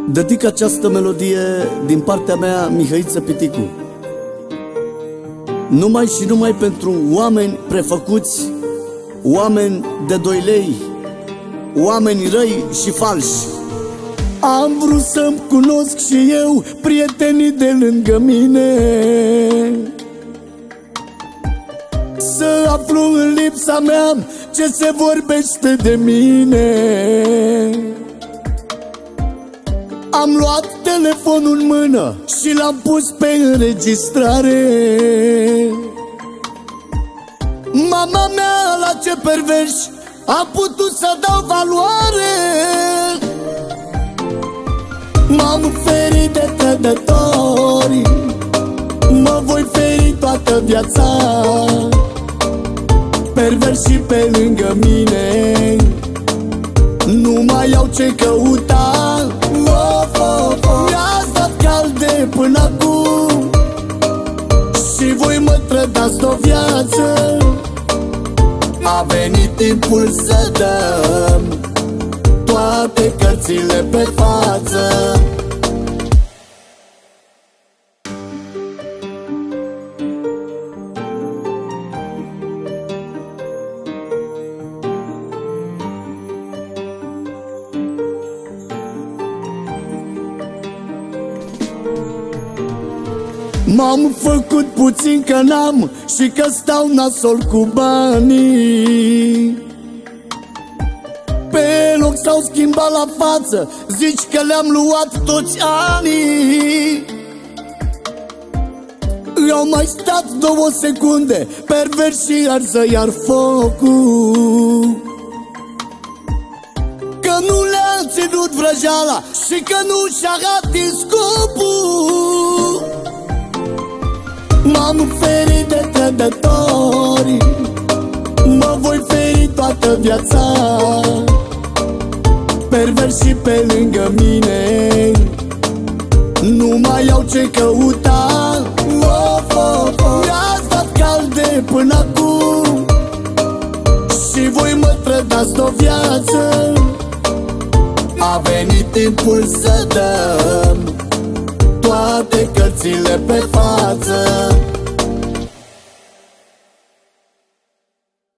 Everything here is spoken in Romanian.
Dedic această melodie din partea mea, Mihăiță Piticu, numai și numai pentru oameni prefăcuți, oameni de 2 lei, oameni răi și falși. Am vrut să-mi cunosc și eu prietenii de lângă mine, să aflu în lipsa mea ce se vorbește de mine. Am luat telefonul în mână și l-am pus pe înregistrare. Mama mea, la ce perverși am putut să dau valoare. M-am ferit de trădători, mă voi feri toată viața. Perverși pe lângă mine nu mai au ce căuta. Mi-ați dat calde până acum și voi mă trădați de-o viață. A venit timpul să dăm toate cărțile pe față. M-am făcut puțin că n-am și că stau nasol cu banii. Pe loc s-au schimbat la față, zici că le-am luat toți anii. Eu mai stat 2 secunde, perverși arză iar focul. Că nu le-a ținut vrăjeala și că nu și-a atins scopul. M-am ferit de trădători, mă voi feri toată viața. Perverși pe lângă mine nu mai au ce căuta. Mi-ați dat calde până acum și voi mă trădați de-o viață. A venit timpul să dăm toate cărțile pe față.